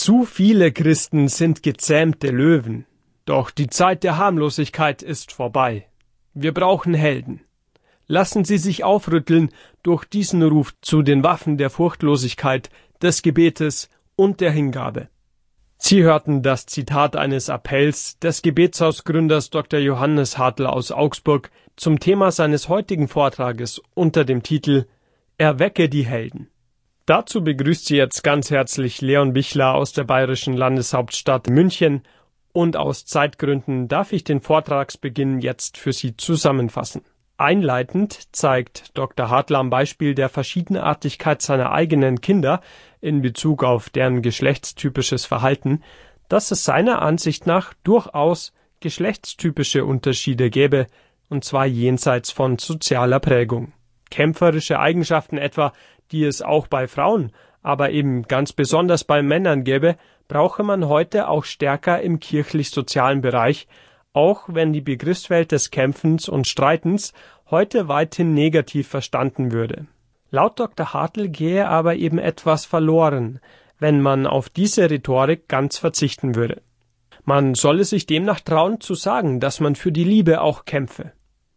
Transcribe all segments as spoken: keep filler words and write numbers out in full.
Zu viele Christen sind gezähmte Löwen. Doch die Zeit der Harmlosigkeit ist vorbei. Wir brauchen Helden. Lassen Sie sich aufrütteln durch diesen Ruf zu den Waffen der Furchtlosigkeit, des Gebetes und der Hingabe. Sie hörten das Zitat eines Appells des Gebetshausgründers Doktor Johannes Hartl aus Augsburg zum Thema seines heutigen Vortrages unter dem Titel Erwecke die Helden. Dazu begrüßt Sie jetzt ganz herzlich Leon Bichler aus der bayerischen Landeshauptstadt München, und aus Zeitgründen darf ich den Vortragsbeginn jetzt für Sie zusammenfassen. Einleitend zeigt Doktor Hartl am Beispiel der Verschiedenartigkeit seiner eigenen Kinder in Bezug auf deren geschlechtstypisches Verhalten, dass es seiner Ansicht nach durchaus geschlechtstypische Unterschiede gäbe, und zwar jenseits von sozialer Prägung. Kämpferische Eigenschaften etwa, die es auch bei Frauen, aber eben ganz besonders bei Männern gäbe, brauche man heute auch stärker im kirchlich-sozialen Bereich, auch wenn die Begriffswelt des Kämpfens und Streitens heute weithin negativ verstanden würde. Laut Doktor Hartl gehe aber eben etwas verloren, wenn man auf diese Rhetorik ganz verzichten würde. Man solle sich demnach trauen zu sagen, dass man für die Liebe auch kämpfe.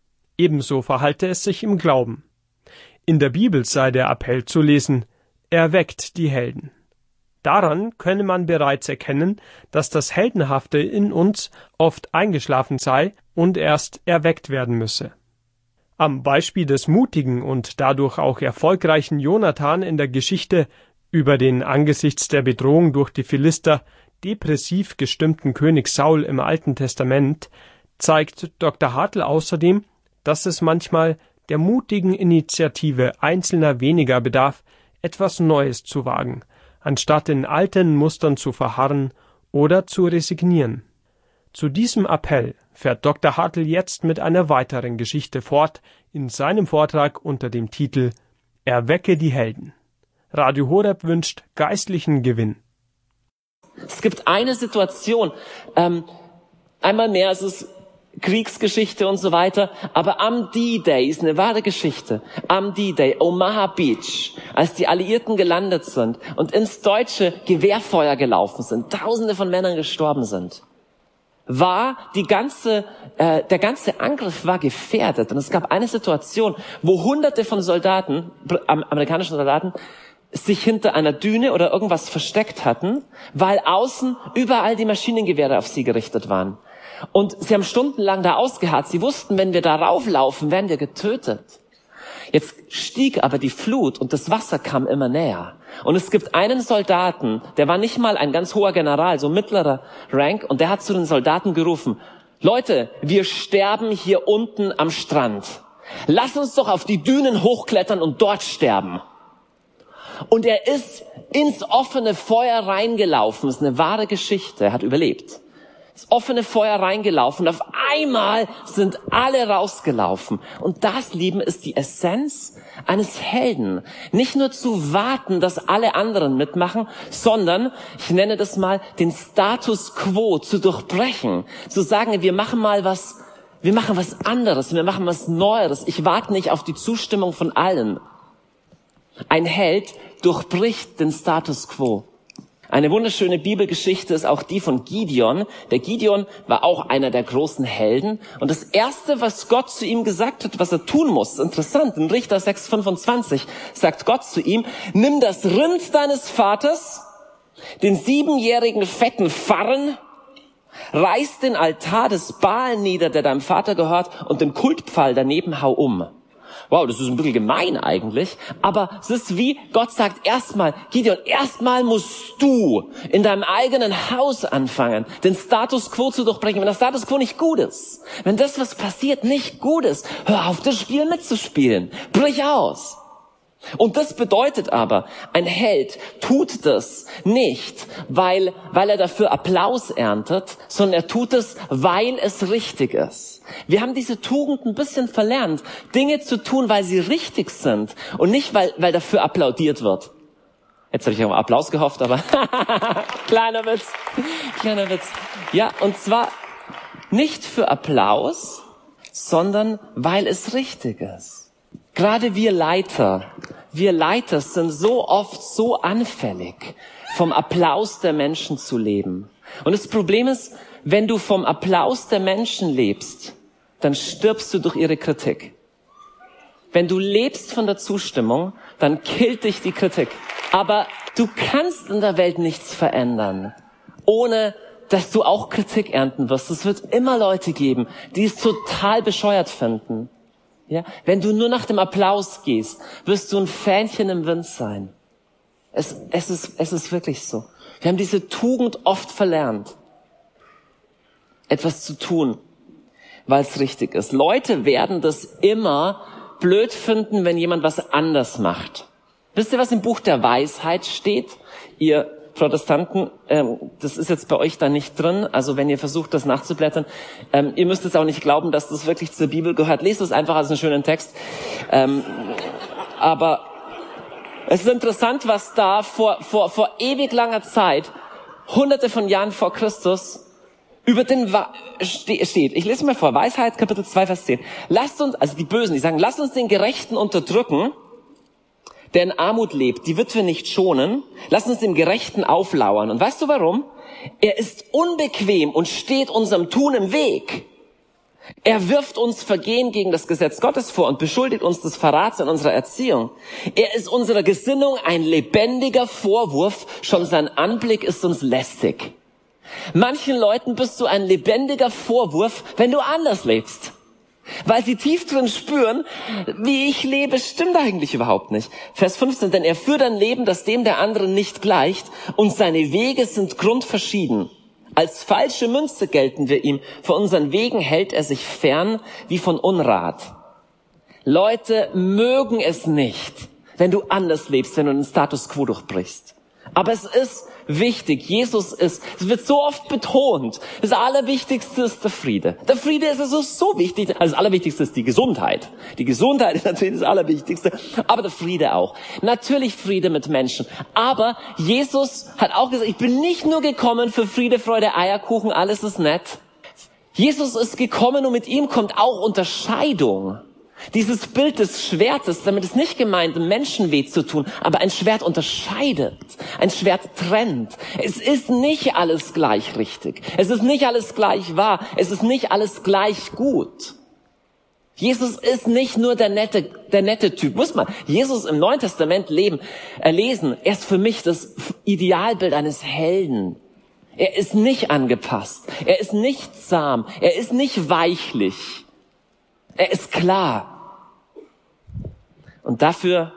Ebenso verhalte es sich im Glauben. In der Bibel sei der Appell zu lesen: Erweckt die Helden. Daran könne man bereits erkennen, dass das Heldenhafte in uns oft eingeschlafen sei und erst erweckt werden müsse. Am Beispiel des mutigen und dadurch auch erfolgreichen Jonathan in der Geschichte über den angesichts der Bedrohung durch die Philister depressiv gestimmten König Saul im Alten Testament zeigt Doktor Hartl außerdem, dass es manchmal der mutigen Initiative Einzelner weniger bedarf, etwas Neues zu wagen, anstatt in alten Mustern zu verharren oder zu resignieren. Zu diesem Appell fährt Doktor Hartl jetzt mit einer weiteren Geschichte fort in seinem Vortrag unter dem Titel Erwecke die Helden. Radio Horeb wünscht geistlichen Gewinn. Es gibt eine Situation, ähm, einmal mehr ist es Kriegsgeschichte und so weiter, aber am D-Day ist eine wahre Geschichte. Am D-Day, Omaha Beach, als die Alliierten gelandet sind und ins deutsche Gewehrfeuer gelaufen sind, Tausende von Männern gestorben sind, war die ganze, äh, der ganze Angriff war gefährdet. Und es gab eine Situation, wo Hunderte von Soldaten, amerikanischen Soldaten, sich hinter einer Düne oder irgendwas versteckt hatten, weil außen überall die Maschinengewehre auf sie gerichtet waren. Und sie haben stundenlang da ausgeharrt. Sie wussten, wenn wir da rauflaufen, werden wir getötet. Jetzt stieg aber die Flut und das Wasser kam immer näher. Und es gibt einen Soldaten, der war nicht mal ein ganz hoher General, so mittlerer Rank, und der hat zu den Soldaten gerufen: Leute, wir sterben hier unten am Strand. Lass uns doch auf die Dünen hochklettern und dort sterben. Und er ist ins offene Feuer reingelaufen. Das ist eine wahre Geschichte. Er hat überlebt. Ins offene Feuer reingelaufen. Und auf einmal sind alle rausgelaufen. Und das, Lieben, ist die Essenz eines Helden. Nicht nur zu warten, dass alle anderen mitmachen, sondern, ich nenne das mal, den Status quo zu durchbrechen. Zu sagen, wir machen mal was, wir machen was anderes, wir machen was Neueres. Ich warte nicht auf die Zustimmung von allen. Ein Held durchbricht den Status quo. Eine wunderschöne Bibelgeschichte ist auch die von Gideon. Der Gideon war auch einer der großen Helden. Und das Erste, was Gott zu ihm gesagt hat, was er tun muss, ist interessant. In Richter sechs fünfundzwanzig sagt Gott zu ihm: Nimm das Rind deines Vaters, den siebenjährigen fetten Farren, reiß den Altar des Baal nieder, der deinem Vater gehört, und den Kultpfahl daneben hau um. Wow, das ist ein bisschen gemein eigentlich, aber es ist wie, Gott sagt erstmal, Gideon, erstmal musst du in deinem eigenen Haus anfangen, den Status quo zu durchbrechen. Wenn der Status quo nicht gut ist, wenn das, was passiert, nicht gut ist, hör auf, das Spiel mitzuspielen. Brich aus. Und das bedeutet aber, ein Held tut das nicht, weil, weil er dafür Applaus erntet, sondern er tut es, weil es richtig ist. Wir haben diese Tugend ein bisschen verlernt, Dinge zu tun, weil sie richtig sind und nicht, weil, weil dafür applaudiert wird. Jetzt habe ich auf Applaus gehofft, aber kleiner Witz, kleiner Witz. Ja, und zwar nicht für Applaus, sondern weil es richtig ist. Gerade wir Leiter, wir Leiter sind so oft so anfällig vom Applaus der Menschen zu leben. Und das Problem ist, wenn du vom Applaus der Menschen lebst, dann stirbst du durch ihre Kritik. Wenn du lebst von der Zustimmung, dann killt dich die Kritik. Aber du kannst in der Welt nichts verändern, ohne dass du auch Kritik ernten wirst. Es wird immer Leute geben, die es total bescheuert finden. Ja? Wenn du nur nach dem Applaus gehst, wirst du ein Fähnchen im Wind sein. Es, es ist, es ist wirklich so. Wir haben diese Tugend oft verlernt, etwas zu tun, weil es richtig ist. Leute werden das immer blöd finden, wenn jemand was anders macht. Wisst ihr, was im Buch der Weisheit steht? Ihr Protestanten, ähm, das ist jetzt bei euch da nicht drin, also wenn ihr versucht, das nachzublättern, ähm, ihr müsst es auch nicht glauben, dass das wirklich zur Bibel gehört. Lest es einfach als einen schönen Text. Ähm, aber es ist interessant, was da vor, vor, vor ewig langer Zeit, hunderte von Jahren vor Christus, über den Wa- ste- steht. Ich lese mal vor, Weisheit, Kapitel zwei, Vers zehn. Lasst uns, also die Bösen, die sagen, lasst uns den Gerechten unterdrücken, der in Armut lebt, die Witwe nicht schonen. Lasst uns dem Gerechten auflauern. Und weißt du warum? Er ist unbequem und steht unserem Tun im Weg. Er wirft uns Vergehen gegen das Gesetz Gottes vor und beschuldigt uns des Verrats in unserer Erziehung. Er ist unserer Gesinnung ein lebendiger Vorwurf, schon sein Anblick ist uns lästig. Manchen Leuten bist du ein lebendiger Vorwurf, wenn du anders lebst. Weil sie tief drin spüren, wie ich lebe, stimmt eigentlich überhaupt nicht. Vers fünfzehn, denn er führt ein Leben, das dem der anderen nicht gleicht, und seine Wege sind grundverschieden. Als falsche Münze gelten wir ihm, von unseren Wegen hält er sich fern wie von Unrat. Leute mögen es nicht, wenn du anders lebst, wenn du den Status quo durchbrichst. Aber es ist wichtig, Jesus ist, es wird so oft betont, das Allerwichtigste ist der Friede. Der Friede ist also so wichtig, also das Allerwichtigste ist die Gesundheit. Die Gesundheit ist natürlich das Allerwichtigste, aber der Friede auch. Natürlich Friede mit Menschen, aber Jesus hat auch gesagt, ich bin nicht nur gekommen für Friede, Freude, Eierkuchen, alles ist nett. Jesus ist gekommen und mit ihm kommt auch Unterscheidung. Dieses Bild des Schwertes, damit ist nicht gemeint, Menschen weh zu tun, aber ein Schwert unterscheidet, ein Schwert trennt. Es ist nicht alles gleich richtig, es ist nicht alles gleich wahr, es ist nicht alles gleich gut. Jesus ist nicht nur der nette, der nette Typ. Muss man Jesus im Neuen Testament leben, äh, lesen, er ist für mich das Idealbild eines Helden. Er ist nicht angepasst, er ist nicht zahm, er ist nicht weichlich. Er ist klar. Und dafür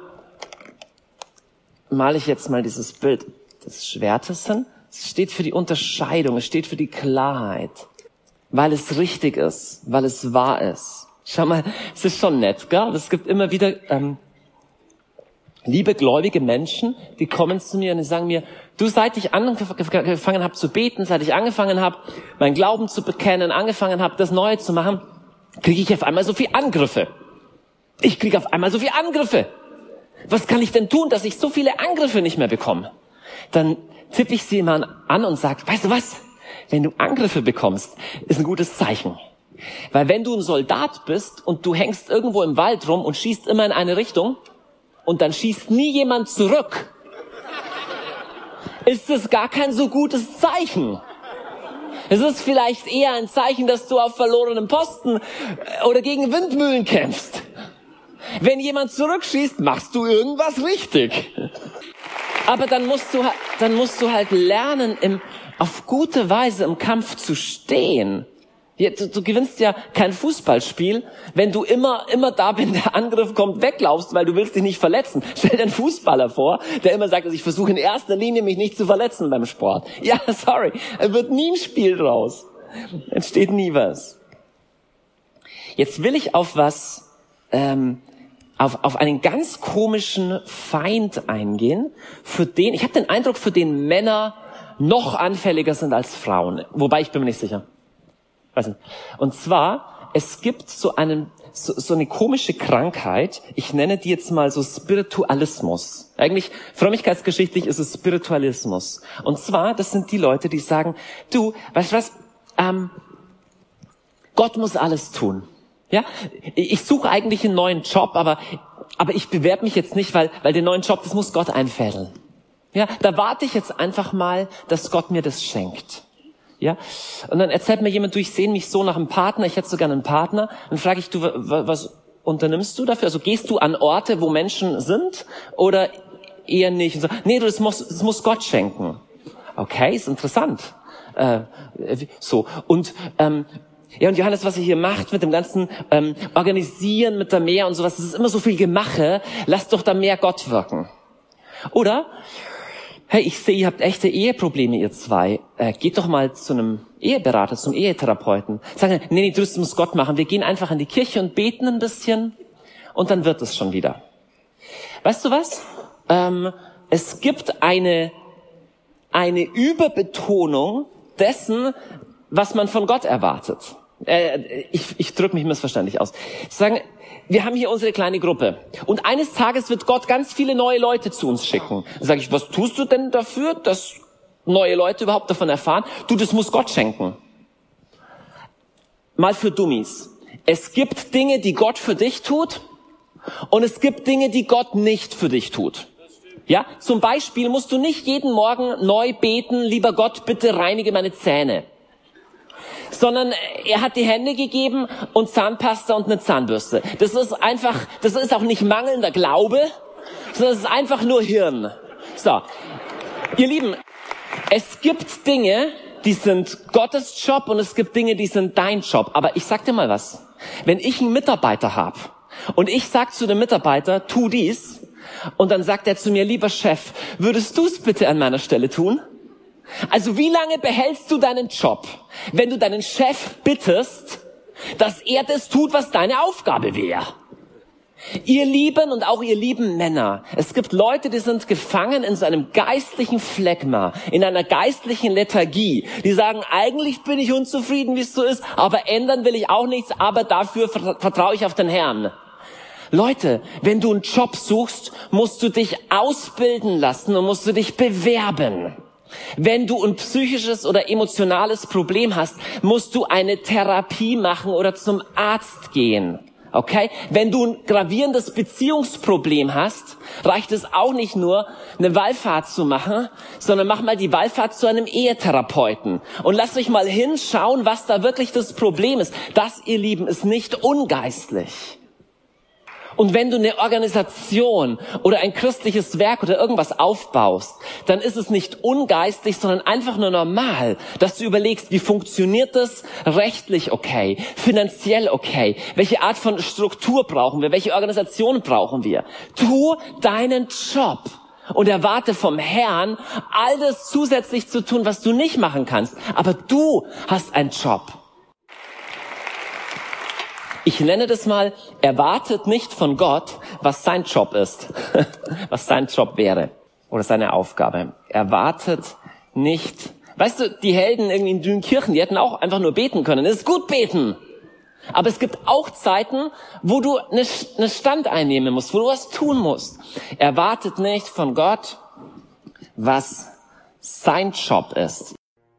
male ich jetzt mal dieses Bild des Schwertes hin. Es steht für die Unterscheidung, es steht für die Klarheit. Weil es richtig ist, weil es wahr ist. Schau mal, es ist schon nett, gell? Es gibt immer wieder ähm, liebe, gläubige Menschen, die kommen zu mir und die sagen mir, du, seit ich angefangen habe zu beten, seit ich angefangen habe, meinen Glauben zu bekennen, angefangen habe, das Neue zu machen, kriege ich auf einmal so viel Angriffe. Ich kriege auf einmal so viele Angriffe. Was kann ich denn tun, dass ich so viele Angriffe nicht mehr bekomme? Dann tippe ich sie immer an und sage, weißt du was? Wenn du Angriffe bekommst, ist ein gutes Zeichen. Weil wenn du ein Soldat bist und du hängst irgendwo im Wald rum und schießt immer in eine Richtung und dann schießt nie jemand zurück, ist es gar kein so gutes Zeichen. Es ist vielleicht eher ein Zeichen, dass du auf verlorenem Posten oder gegen Windmühlen kämpfst. Wenn jemand zurückschießt, machst du irgendwas richtig. Aber dann musst du, dann musst du halt lernen, im, auf gute Weise im Kampf zu stehen. Du, du gewinnst ja kein Fußballspiel, wenn du immer, immer da, wenn der Angriff kommt, weglaufst, weil du willst dich nicht verletzen. Stell dir einen Fußballer vor, der immer sagt, also ich versuche in erster Linie mich nicht zu verletzen beim Sport. Ja, sorry, es wird nie ein Spiel draus. Entsteht nie was. Jetzt will ich auf was, ähm, auf, auf einen ganz komischen Feind eingehen, für den, ich habe den Eindruck, für den Männer noch anfälliger sind als Frauen. Wobei, ich bin mir nicht sicher. Weiß nicht. Und zwar, es gibt so einen, so, so eine komische Krankheit, ich nenne die jetzt mal so Spiritualismus. Eigentlich, frömmigkeitsgeschichtlich ist es Spiritualismus. Und zwar, das sind die Leute, die sagen, du, weißt du was, ähm, Gott muss alles tun. Ja, ich suche eigentlich einen neuen Job, aber, aber ich bewerbe mich jetzt nicht, weil, weil den neuen Job, das muss Gott einfädeln. Ja, da warte ich jetzt einfach mal, dass Gott mir das schenkt. Ja, und dann erzählt mir jemand, du, ich sehne mich so nach einem Partner, ich hätte so gerne einen Partner. Dann frage ich, du, was unternimmst du dafür? Also gehst du an Orte, wo Menschen sind oder eher nicht? Und so, nee, du, das muss, das muss Gott schenken. Okay, ist interessant. Äh, so, und ähm, ja, und Johannes, was ihr hier macht mit dem ganzen ähm, Organisieren, mit der Mehr und sowas, das ist immer so viel Gemache, lasst doch da mehr Gott wirken. Oder, hey, ich sehe, ihr habt echte Eheprobleme, ihr zwei. Äh, geht doch mal zu einem Eheberater, zum Ehetherapeuten. Sagen, nee, nee, das muss Gott machen. Wir gehen einfach in die Kirche und beten ein bisschen und dann wird es schon wieder. Weißt du was? Ähm, es gibt eine, eine Überbetonung dessen, was man von Gott erwartet. Äh, ich ich drücke mich missverständlich aus. Sie sagen, wir haben hier unsere kleine Gruppe und eines Tages wird Gott ganz viele neue Leute zu uns schicken. Dann sage ich, was tust du denn dafür, dass neue Leute überhaupt davon erfahren? Du, das muss Gott schenken. Mal für Dummies. Es gibt Dinge, die Gott für dich tut und es gibt Dinge, die Gott nicht für dich tut. Ja, zum Beispiel musst du nicht jeden Morgen neu beten, lieber Gott, bitte reinige meine Zähne. Sondern er hat die Hände gegeben und Zahnpasta und eine Zahnbürste. Das ist einfach, das ist auch nicht mangelnder Glaube, sondern es ist einfach nur Hirn. So, ihr Lieben, es gibt Dinge, die sind Gottes Job und es gibt Dinge, die sind dein Job. Aber ich sag dir mal was, wenn ich einen Mitarbeiter habe und ich sag zu dem Mitarbeiter, tu dies, und dann sagt er zu mir, lieber Chef, würdest du es bitte an meiner Stelle tun? Also wie lange behältst du deinen Job, wenn du deinen Chef bittest, dass er das tut, was deine Aufgabe wäre? Ihr Lieben und auch ihr lieben Männer, es gibt Leute, die sind gefangen in so einem geistlichen Phlegma, in einer geistlichen Lethargie. Die sagen, eigentlich bin ich unzufrieden, wie es so ist, aber ändern will ich auch nichts, aber dafür vertraue ich auf den Herrn. Leute, wenn du einen Job suchst, musst du dich ausbilden lassen und musst du dich bewerben. Wenn du ein psychisches oder emotionales Problem hast, musst du eine Therapie machen oder zum Arzt gehen. Okay? Wenn du ein gravierendes Beziehungsproblem hast, reicht es auch nicht nur, eine Wallfahrt zu machen, sondern mach mal die Wallfahrt zu einem Ehetherapeuten und lasst euch mal hinschauen, was da wirklich das Problem ist. Das, ihr Lieben, ist nicht ungeistlich. Und wenn du eine Organisation oder ein christliches Werk oder irgendwas aufbaust, dann ist es nicht ungeistlich, sondern einfach nur normal, dass du überlegst, wie funktioniert das rechtlich okay, finanziell okay, welche Art von Struktur brauchen wir, welche Organisation brauchen wir. Tu deinen Job und erwarte vom Herrn, all das zusätzlich zu tun, was du nicht machen kannst. Aber du hast einen Job. Ich nenne das mal, erwartet nicht von Gott, was sein Job ist, was sein Job wäre oder seine Aufgabe. Erwartet nicht, weißt du, die Helden irgendwie in Dünkirchen, die hätten auch einfach nur beten können. Es ist gut beten. Aber es gibt auch Zeiten, wo du eine, eine Stand einnehmen musst, wo du was tun musst. Erwartet nicht von Gott, was sein Job ist.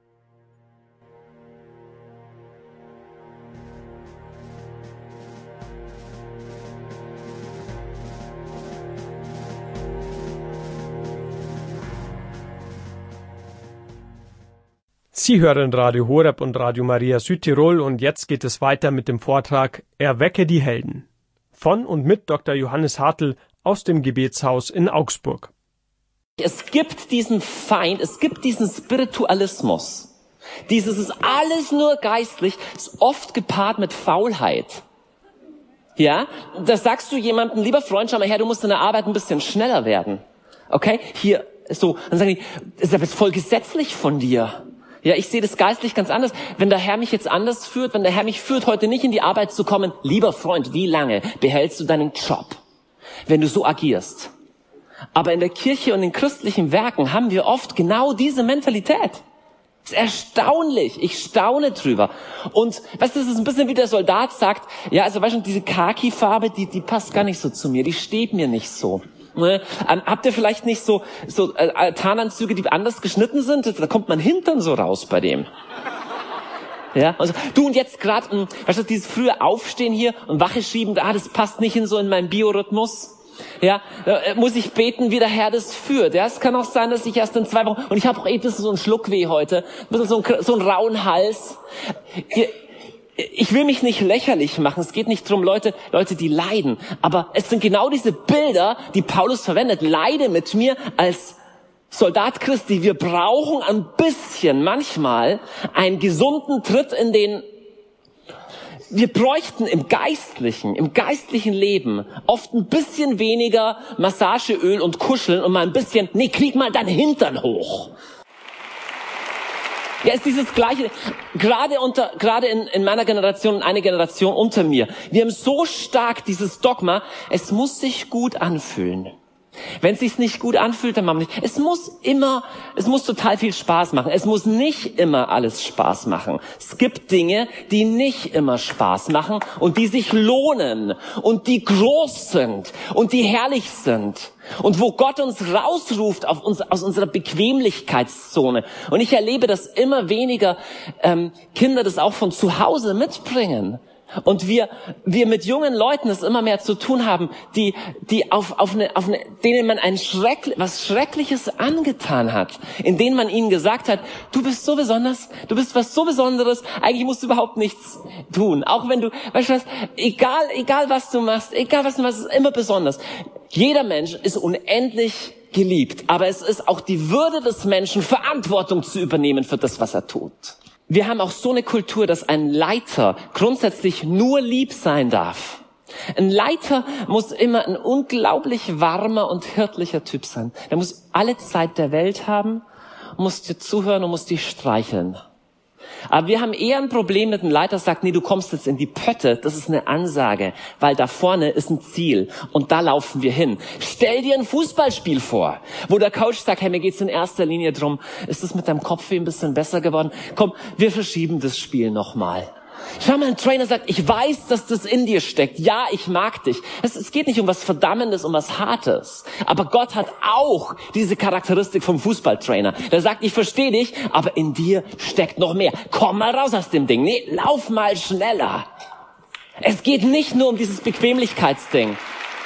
Sie hören Radio Horeb und Radio Maria Südtirol und jetzt geht es weiter mit dem Vortrag Erwecke die Helden von und mit Doktor Johannes Hartl aus dem Gebetshaus in Augsburg. Es gibt diesen Feind, es gibt diesen Spiritualismus. Dieses ist alles nur geistlich, ist oft gepaart mit Faulheit. Ja, da sagst du jemandem, lieber Freund, schau mal her, du musst in der Arbeit ein bisschen schneller werden. Okay, hier, so, dann sagen die, das ist aber jetzt voll gesetzlich von dir. Ja, ich sehe das geistlich ganz anders. Wenn der Herr mich jetzt anders führt, wenn der Herr mich führt, heute nicht in die Arbeit zu kommen, lieber Freund, wie lange behältst du deinen Job, wenn du so agierst? Aber in der Kirche und in christlichen Werken haben wir oft genau diese Mentalität. Das ist erstaunlich. Ich staune drüber. Und weißt du, das ist ein bisschen wie der Soldat sagt, ja, also weißt du, diese Khaki-Farbe, die, die passt gar nicht so zu mir, die steht mir nicht so. Ne? Ähm, habt ihr vielleicht nicht so so äh, Tarnanzüge, die anders geschnitten sind? Da kommt man Hintern so raus bei dem. Ja, also du und jetzt gerade, weißt du, dieses frühe Aufstehen hier und Wache schieben, ah, das passt nicht in so in meinen Biorhythmus. Ja, äh, muss ich beten, wie der Herr das führt. Ja, es kann auch sein, dass ich erst in zwei Wochen, und ich habe auch eh ein bisschen so einen Schluckweh heute, ein bisschen so einen, so einen rauen Hals. Ihr, Ich will mich nicht lächerlich machen. Es geht nicht drum, Leute, Leute, die leiden. Aber es sind genau diese Bilder, die Paulus verwendet. Leide mit mir als Soldat Christi. Wir brauchen ein bisschen, manchmal, einen gesunden Tritt in den, wir bräuchten im geistlichen, im geistlichen Leben oft ein bisschen weniger Massageöl und Kuscheln und mal ein bisschen, nee, krieg mal deinen Hintern hoch. Ja, ist dieses Gleiche, gerade unter, gerade in, in meiner Generation und eine Generation unter mir. Wir haben so stark dieses Dogma, es muss sich gut anfühlen. Wenn es sich nicht gut anfühlt, dann machen wir nicht. Es muss immer, es muss total viel Spaß machen. Es muss nicht immer alles Spaß machen. Es gibt Dinge, die nicht immer Spaß machen und die sich lohnen und die groß sind und die herrlich sind. Und wo Gott uns rausruft auf uns, aus unserer Bequemlichkeitszone. Und ich erlebe, dass immer weniger ähm, Kinder das auch von zu Hause mitbringen. Und wir, wir mit jungen Leuten es immer mehr zu tun haben, die, die auf, auf eine, auf eine, denen man ein Schreck, was Schreckliches angetan hat, in denen man ihnen gesagt hat, du bist so besonders, du bist was so Besonderes, eigentlich musst du überhaupt nichts tun. Auch wenn du, weißt du was, egal, egal was du machst, egal was du machst, ist immer besonders. Jeder Mensch ist unendlich geliebt, aber es ist auch die Würde des Menschen, Verantwortung zu übernehmen für das, was er tut. Wir haben auch so eine Kultur, dass ein Leiter grundsätzlich nur lieb sein darf. Ein Leiter muss immer ein unglaublich warmer und hirtlicher Typ sein. Der muss alle Zeit der Welt haben, muss dir zuhören und muss dich streicheln. Aber wir haben eher ein Problem mit einem Leiter, der sagt, nee, du kommst jetzt in die Pötte. Das ist eine Ansage, weil da vorne ist ein Ziel und da laufen wir hin. Stell dir ein Fußballspiel vor, wo der Coach sagt, hey, mir geht's in erster Linie drum, ist es mit deinem Kopfweh ein bisschen besser geworden? Komm, wir verschieben das Spiel nochmal. Schau mal, ein Trainer sagt, ich weiß, dass das in dir steckt. Ja, ich mag dich. Es, es geht nicht um was Verdammendes, um was Hartes. Aber Gott hat auch diese Charakteristik vom Fußballtrainer. Der sagt, ich verstehe dich, aber in dir steckt noch mehr. Komm mal raus aus dem Ding. Nee, lauf mal schneller. Es geht nicht nur um dieses Bequemlichkeitsding.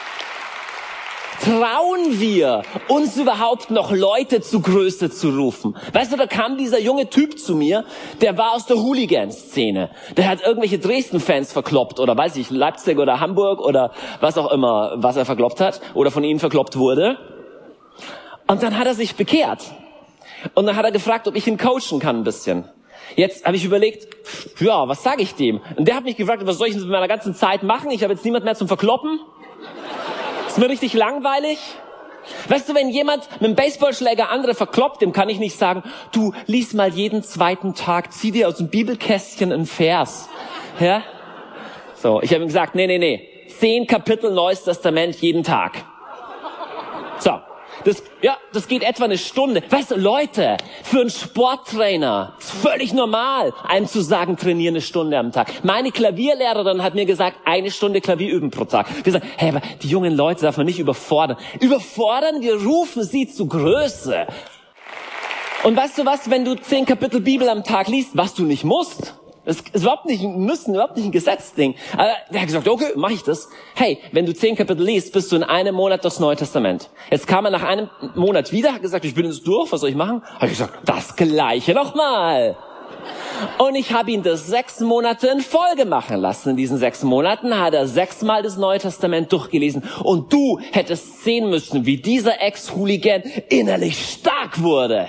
Trauen wir uns überhaupt noch Leute zu Größe zu rufen? Weißt du, da kam dieser junge Typ zu mir, der war aus der Hooligan-Szene. Der hat irgendwelche Dresden-Fans verkloppt oder weiß ich, Leipzig oder Hamburg oder was auch immer, was er verkloppt hat oder von ihnen verkloppt wurde. Und dann hat er sich bekehrt. Und dann hat er gefragt, ob ich ihn coachen kann ein bisschen. Jetzt habe ich überlegt, ja, was sage ich dem? Und der hat mich gefragt, was soll ich mit meiner ganzen Zeit machen? Ich habe jetzt niemand mehr zum Verkloppen. Ist mir richtig langweilig. Weißt du, wenn jemand mit dem Baseballschläger andere verkloppt, dem kann ich nicht sagen, du, lies mal jeden zweiten Tag, zieh dir aus dem Bibelkästchen einen Vers. Ja? So, ich habe ihm gesagt, nee, nee, nee, zehn Kapitel Neues Testament jeden Tag. So, das, ja, das geht etwa eine Stunde. Weißt du, Leute, für einen Sporttrainer ist völlig normal, einem zu sagen, trainiere eine Stunde am Tag. Meine Klavierlehrerin hat mir gesagt, eine Stunde Klavier üben pro Tag. Wir sagen, hey, aber die jungen Leute darf man nicht überfordern. Überfordern, wir rufen sie zu Größe. Und weißt du was, wenn du zehn Kapitel Bibel am Tag liest, was du nicht musst, das ist überhaupt nicht ein Müssen, überhaupt nicht ein Gesetzding. Aber der hat gesagt, okay, mache ich das. Hey, wenn du zehn Kapitel liest, bist du in einem Monat das Neue Testament. Jetzt kam er nach einem Monat wieder, hat gesagt, ich bin jetzt durch, was soll ich machen? Habe ich gesagt, das Gleiche nochmal. Und ich habe ihn das sechs Monate in Folge machen lassen. In diesen sechs Monaten hat er sechsmal das Neue Testament durchgelesen. Und du hättest sehen müssen, wie dieser Ex-Hooligan innerlich stark wurde.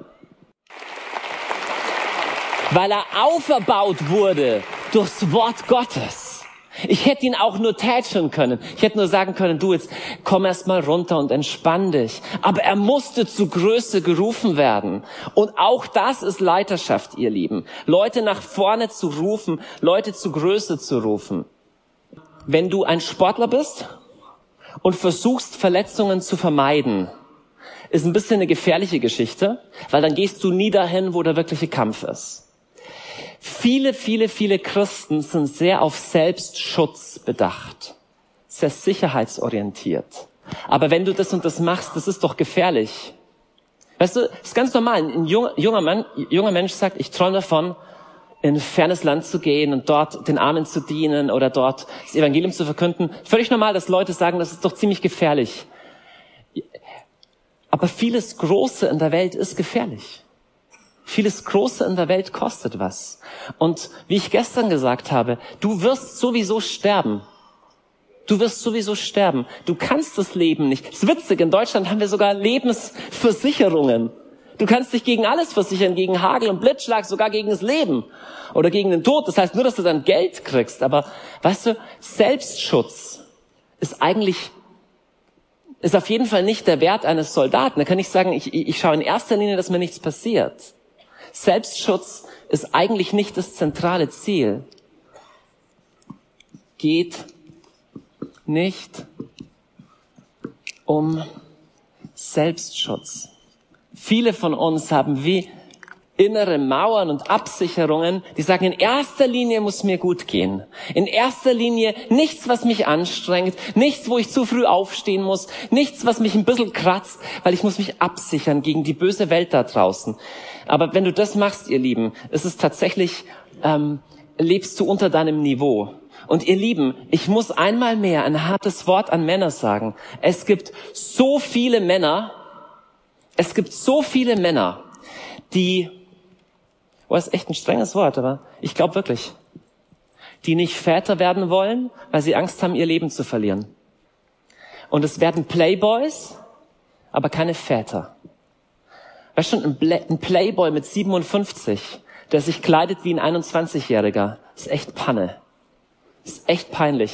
Weil er auferbaut wurde durchs Wort Gottes. Ich hätte ihn auch nur tätscheln können. Ich hätte nur sagen können, du, jetzt komm erst mal runter und entspann dich. Aber er musste zu Größe gerufen werden. Und auch das ist Leiterschaft, ihr Lieben. Leute nach vorne zu rufen, Leute zu Größe zu rufen. Wenn du ein Sportler bist und versuchst, Verletzungen zu vermeiden, ist ein bisschen eine gefährliche Geschichte, weil dann gehst du nie dahin, wo der wirkliche Kampf ist. Viele, viele, viele Christen sind sehr auf Selbstschutz bedacht, sehr sicherheitsorientiert. Aber wenn du das und das machst, das ist doch gefährlich. Weißt du, das ist ganz normal. Ein junger, junger, Mann, junger Mensch sagt, ich träume davon, in ein fernes Land zu gehen und dort den Armen zu dienen oder dort das Evangelium zu verkünden. Völlig normal, dass Leute sagen, das ist doch ziemlich gefährlich. Aber vieles Große in der Welt ist gefährlich. Vieles Große in der Welt kostet was. Und wie ich gestern gesagt habe, du wirst sowieso sterben. Du wirst sowieso sterben. Du kannst das Leben nicht. Das ist witzig, in Deutschland haben wir sogar Lebensversicherungen. Du kannst dich gegen alles versichern, gegen Hagel und Blitzschlag, sogar gegen das Leben oder gegen den Tod. Das heißt nur, dass du dann Geld kriegst. Aber weißt du, Selbstschutz ist eigentlich, ist auf jeden Fall nicht der Wert eines Soldaten. Da kann ich sagen, ich, ich schaue in erster Linie, dass mir nichts passiert. Selbstschutz ist eigentlich nicht das zentrale Ziel. Geht nicht um Selbstschutz. Viele von uns haben wie innere Mauern und Absicherungen, die sagen, in erster Linie muss mir gut gehen. In erster Linie nichts, was mich anstrengt, nichts, wo ich zu früh aufstehen muss, nichts, was mich ein bisschen kratzt, weil ich muss mich absichern gegen die böse Welt da draußen. Aber wenn du das machst, ihr Lieben, ist es tatsächlich, ähm, lebst du unter deinem Niveau. Und ihr Lieben, ich muss einmal mehr ein hartes Wort an Männer sagen. Es gibt so viele Männer, Es gibt so viele Männer, die, oh, das ist echt ein strenges Wort, aber ich glaube wirklich, die nicht Väter werden wollen, weil sie Angst haben, ihr Leben zu verlieren. Und es werden Playboys, aber keine Väter. Weißt du, ein Playboy mit siebenundfünfzig, der sich kleidet wie ein einundzwanzigjähriger, ist echt Panne. Ist echt peinlich.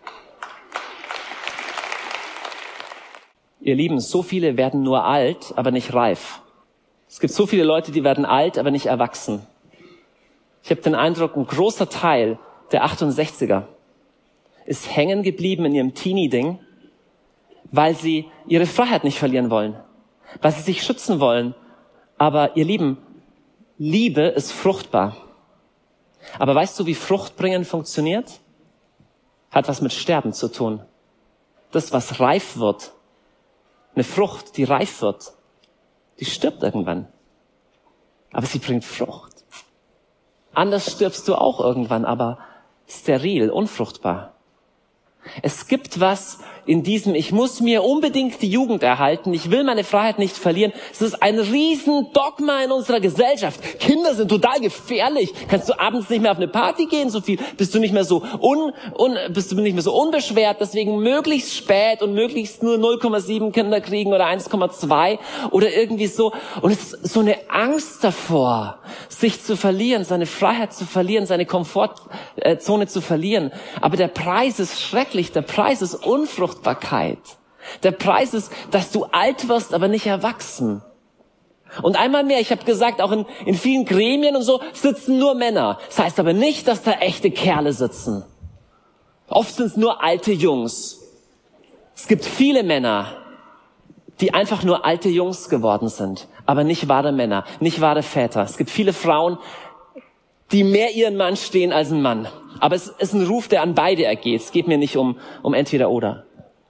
Ihr Lieben, so viele werden nur alt, aber nicht reif. Es gibt so viele Leute, die werden alt, aber nicht erwachsen. Ich habe den Eindruck, ein großer Teil der achtundsechziger ist hängen geblieben in ihrem Teenie-Ding, weil sie ihre Freiheit nicht verlieren wollen, weil sie sich schützen wollen. Aber ihr Lieben, Liebe ist fruchtbar. Aber weißt du, wie Fruchtbringen funktioniert? Hat was mit Sterben zu tun. Das, was reif wird, eine Frucht, die reif wird, die stirbt irgendwann. Aber sie bringt Frucht. Anders stirbst du auch irgendwann, aber steril, unfruchtbar. Es gibt was in diesem, ich muss mir unbedingt die Jugend erhalten, ich will meine Freiheit nicht verlieren. Es ist ein Riesendogma in unserer Gesellschaft. Kinder sind total gefährlich. Kannst du abends nicht mehr auf eine Party gehen, so viel, bist du nicht mehr so un, un, bist du nicht mehr so unbeschwert, deswegen möglichst spät und möglichst nur null Komma sieben Kinder kriegen oder eins Komma zwei oder irgendwie so. Und es ist so eine Angst davor, sich zu verlieren, seine Freiheit zu verlieren, seine Komfortzone zu verlieren. Aber der Preis ist schrecklich, der Preis ist Unfruchtbarkeit. Der Preis ist, dass du alt wirst, aber nicht erwachsen. Und einmal mehr, ich habe gesagt, auch in, in vielen Gremien und so sitzen nur Männer. Das heißt aber nicht, dass da echte Kerle sitzen. Oft sind es nur alte Jungs. Es gibt viele Männer, die einfach nur alte Jungs geworden sind, aber nicht wahre Männer, nicht wahre Väter. Es gibt viele Frauen, die mehr ihren Mann stehen als ein Mann. Aber es ist ein Ruf, der an beide ergeht. Es geht mir nicht um, um entweder oder.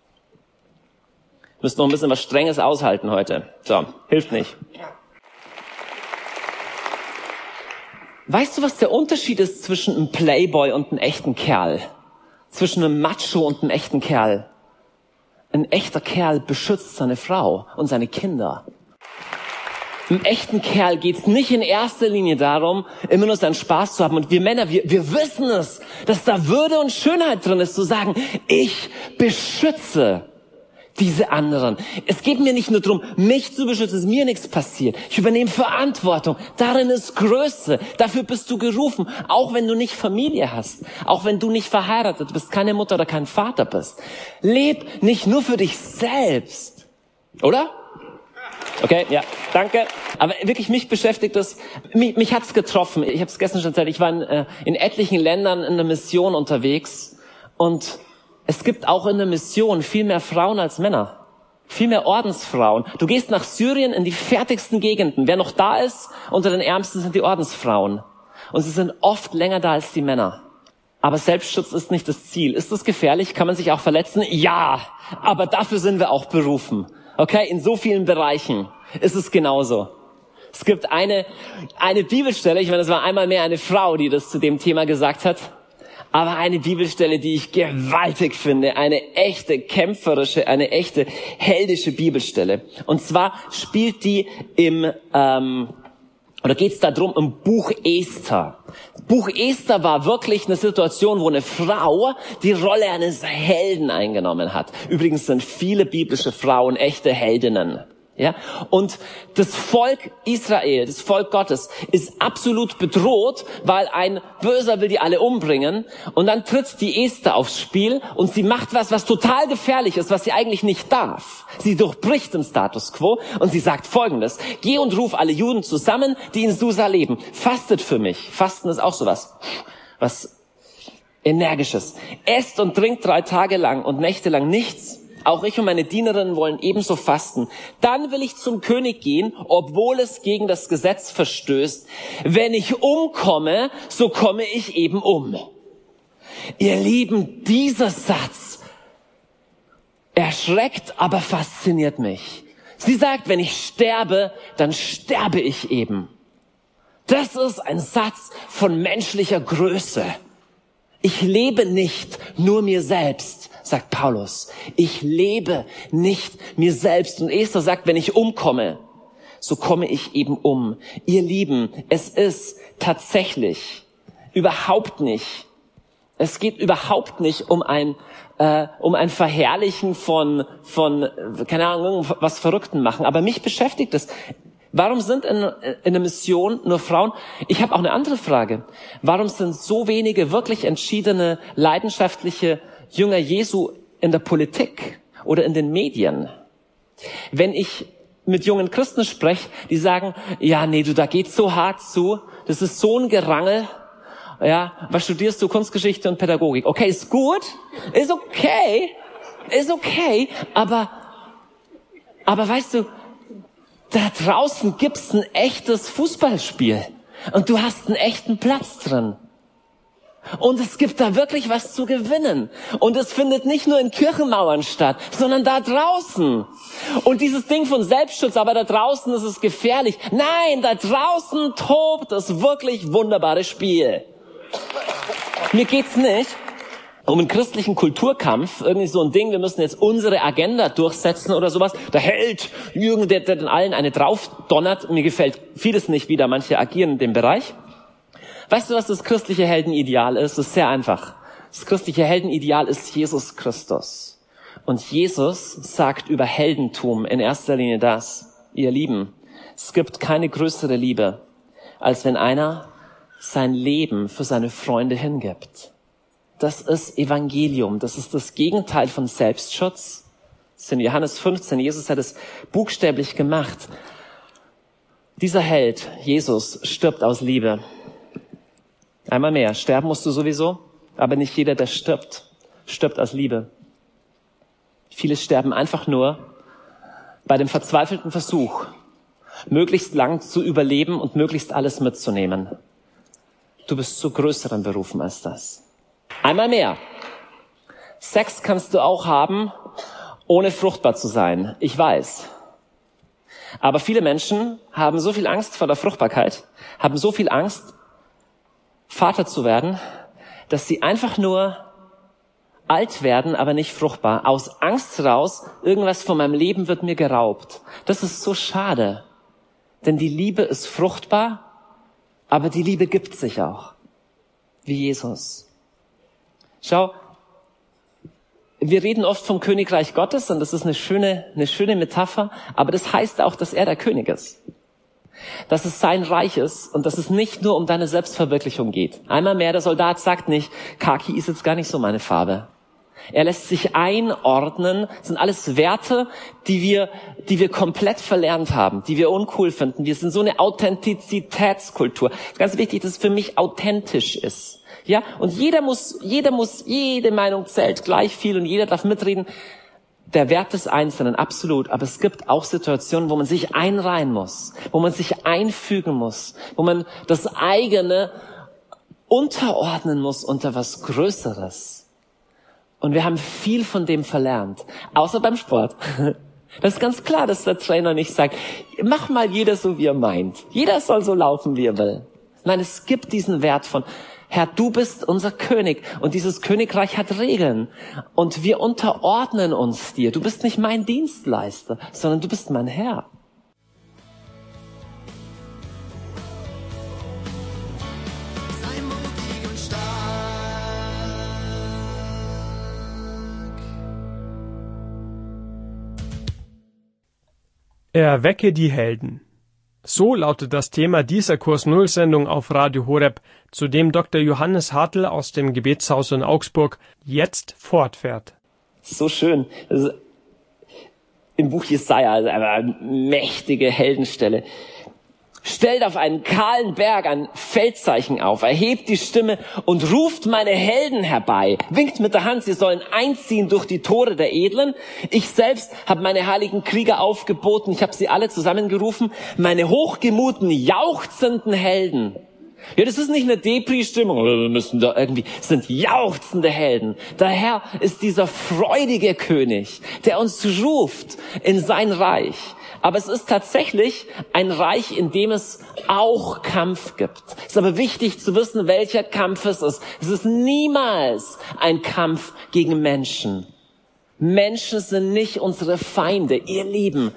Wir müssen noch ein bisschen was Strenges aushalten heute. So, hilft nicht. Weißt du, was der Unterschied ist zwischen einem Playboy und einem echten Kerl? Zwischen einem Macho und einem echten Kerl? Ein echter Kerl beschützt seine Frau und seine Kinder. Einem echten Kerl geht's nicht in erster Linie darum, immer nur seinen Spaß zu haben. Und wir Männer, wir, wir wissen es, dass da Würde und Schönheit drin ist, zu sagen, ich beschütze diese anderen. Es geht mir nicht nur darum, mich zu beschützen, dass mir nichts passiert. Ich übernehme Verantwortung. Darin ist Größe. Dafür bist du gerufen. Auch wenn du nicht Familie hast. Auch wenn du nicht verheiratet bist, keine Mutter oder kein Vater bist. Leb nicht nur für dich selbst. Oder? Okay, ja, danke. Aber wirklich, mich beschäftigt das, mich, mich hat's getroffen. Ich habe es gestern schon erzählt, ich war in, äh, in etlichen Ländern in der Mission unterwegs und es gibt auch in der Mission viel mehr Frauen als Männer. Viel mehr Ordensfrauen. Du gehst nach Syrien in die fertigsten Gegenden. Wer noch da ist, unter den Ärmsten sind die Ordensfrauen. Und sie sind oft länger da als die Männer. Aber Selbstschutz ist nicht das Ziel. Ist das gefährlich? Kann man sich auch verletzen? Ja, aber dafür sind wir auch berufen. Okay, in so vielen Bereichen ist es genauso. Es gibt eine, eine Bibelstelle, ich meine, das war einmal mehr eine Frau, die das zu dem Thema gesagt hat, aber eine Bibelstelle, die ich gewaltig finde, eine echte kämpferische, eine echte heldische Bibelstelle. Und zwar spielt die im, ähm, oder geht es darum, im Buch Esther. Buch Esther war wirklich eine Situation, wo eine Frau die Rolle eines Helden eingenommen hat. Übrigens sind viele biblische Frauen echte Heldinnen. Ja, und das Volk Israel, das Volk Gottes, ist absolut bedroht, weil ein Böser will die alle umbringen. Und dann tritt die Esther aufs Spiel und sie macht was, was total gefährlich ist, was sie eigentlich nicht darf. Sie durchbricht den Status quo und sie sagt Folgendes: Geh und ruf alle Juden zusammen, die in Susa leben. Fastet für mich. Fasten ist auch sowas, was Energisches. Esst und trinkt drei Tage lang und Nächte lang nichts. Auch ich und meine Dienerinnen wollen ebenso fasten. Dann will ich zum König gehen, obwohl es gegen das Gesetz verstößt. Wenn ich umkomme, so komme ich eben um. Ihr Lieben, dieser Satz erschreckt, aber fasziniert mich. Sie sagt, wenn ich sterbe, dann sterbe ich eben. Das ist ein Satz von menschlicher Größe. Ich lebe nicht nur mir selbst, sagt Paulus. Ich lebe nicht mir selbst. Und Esther sagt, wenn ich umkomme, so komme ich eben um. Ihr Lieben, es ist tatsächlich überhaupt nicht, es geht überhaupt nicht um ein, äh, um ein Verherrlichen von, von, keine Ahnung, was Verrückten machen. Aber mich beschäftigt es. Warum sind in, in der Mission nur Frauen? Ich habe auch eine andere Frage. Warum sind so wenige wirklich entschiedene, leidenschaftliche Jünger Jesu in der Politik oder in den Medien? Wenn ich mit jungen Christen spreche, die sagen, ja, nee, du, da geht's so hart zu, das ist so ein Gerangel. Ja, was studierst du? Kunstgeschichte und Pädagogik. Okay, ist gut, ist okay, ist okay, aber, aber weißt du, da draußen gibt's ein echtes Fußballspiel und du hast einen echten Platz drin. Und es gibt da wirklich was zu gewinnen. Und es findet nicht nur in Kirchenmauern statt, sondern da draußen. Und dieses Ding von Selbstschutz, aber da draußen ist es gefährlich. Nein, da draußen tobt das wirklich wunderbare Spiel. Mir geht's nicht um einen christlichen Kulturkampf, irgendwie so ein Ding, wir müssen jetzt unsere Agenda durchsetzen oder sowas. Der Held, Jürgen, der, der den allen eine drauf donnert. Mir gefällt vieles nicht, wie da manche agieren in dem Bereich. Weißt du, was das christliche Heldenideal ist? Das ist sehr einfach. Das christliche Heldenideal ist Jesus Christus. Und Jesus sagt über Heldentum in erster Linie das: Ihr Lieben, es gibt keine größere Liebe, als wenn einer sein Leben für seine Freunde hingibt. Das ist Evangelium. Das ist das Gegenteil von Selbstschutz. Das ist in Johannes fünfzehn. Jesus hat es buchstäblich gemacht. Dieser Held, Jesus, stirbt aus Liebe. Einmal mehr. Sterben musst du sowieso, aber nicht jeder, der stirbt, stirbt aus Liebe. Viele sterben einfach nur bei dem verzweifelten Versuch, möglichst lang zu überleben und möglichst alles mitzunehmen. Du bist zu größeren berufen als das. Einmal mehr. Sex kannst du auch haben, ohne fruchtbar zu sein. Ich weiß. Aber viele Menschen haben so viel Angst vor der Fruchtbarkeit, haben so viel Angst, Vater zu werden, dass sie einfach nur alt werden, aber nicht fruchtbar. Aus Angst raus, irgendwas von meinem Leben wird mir geraubt. Das ist so schade. Denn die Liebe ist fruchtbar, aber die Liebe gibt sich auch. Wie Jesus. Schau, wir reden oft vom Königreich Gottes und das ist eine schöne, eine schöne Metapher, aber das heißt auch, dass er der König ist. Dass es sein Reich ist und dass es nicht nur um deine Selbstverwirklichung geht. Einmal mehr, der Soldat sagt nicht, Khaki ist jetzt gar nicht so meine Farbe. Er lässt sich einordnen. Das sind alles Werte, die wir, die wir komplett verlernt haben, die wir uncool finden. Wir sind so eine Authentizitätskultur. Das ist ganz wichtig, dass es für mich authentisch ist. Ja, und jeder muss, jeder muss, jede Meinung zählt gleich viel und jeder darf mitreden. Der Wert des Einzelnen, absolut. Aber es gibt auch Situationen, wo man sich einreihen muss, wo man sich einfügen muss, wo man das eigene unterordnen muss unter was Größeres. Und wir haben viel von dem verlernt. Außer beim Sport. Das ist ganz klar, dass der Trainer nicht sagt, mach mal jeder so, wie er meint. Jeder soll so laufen, wie er will. Nein, es gibt diesen Wert von, Herr, du bist unser König und dieses Königreich hat Regeln und wir unterordnen uns dir. Du bist nicht mein Dienstleister, sondern du bist mein Herr. Erwecke die Helden. So lautet das Thema dieser Kurs Null Sendung auf Radio Horeb, zu dem Doktor Johannes Hartl aus dem Gebetshaus in Augsburg jetzt fortfährt. So schön. Also im Buch Jesaja, also eine mächtige Heldenstelle. Stellt auf einen kahlen Berg ein Feldzeichen auf, erhebt die Stimme und ruft meine Helden herbei. Winkt mit der Hand, sie sollen einziehen durch die Tore der Edlen. Ich selbst habe meine heiligen Krieger aufgeboten, ich habe sie alle zusammengerufen, meine hochgemuten, jauchzenden Helden. Ja, das ist nicht eine Depri-Stimmung, wir müssen da irgendwie, es sind jauchzende Helden. Der Herr ist dieser freudige König, der uns ruft in sein Reich. Aber es ist tatsächlich ein Reich, in dem es auch Kampf gibt. Es ist aber wichtig zu wissen, welcher Kampf es ist. Es ist niemals ein Kampf gegen Menschen. Menschen sind nicht unsere Feinde, ihr Lieben.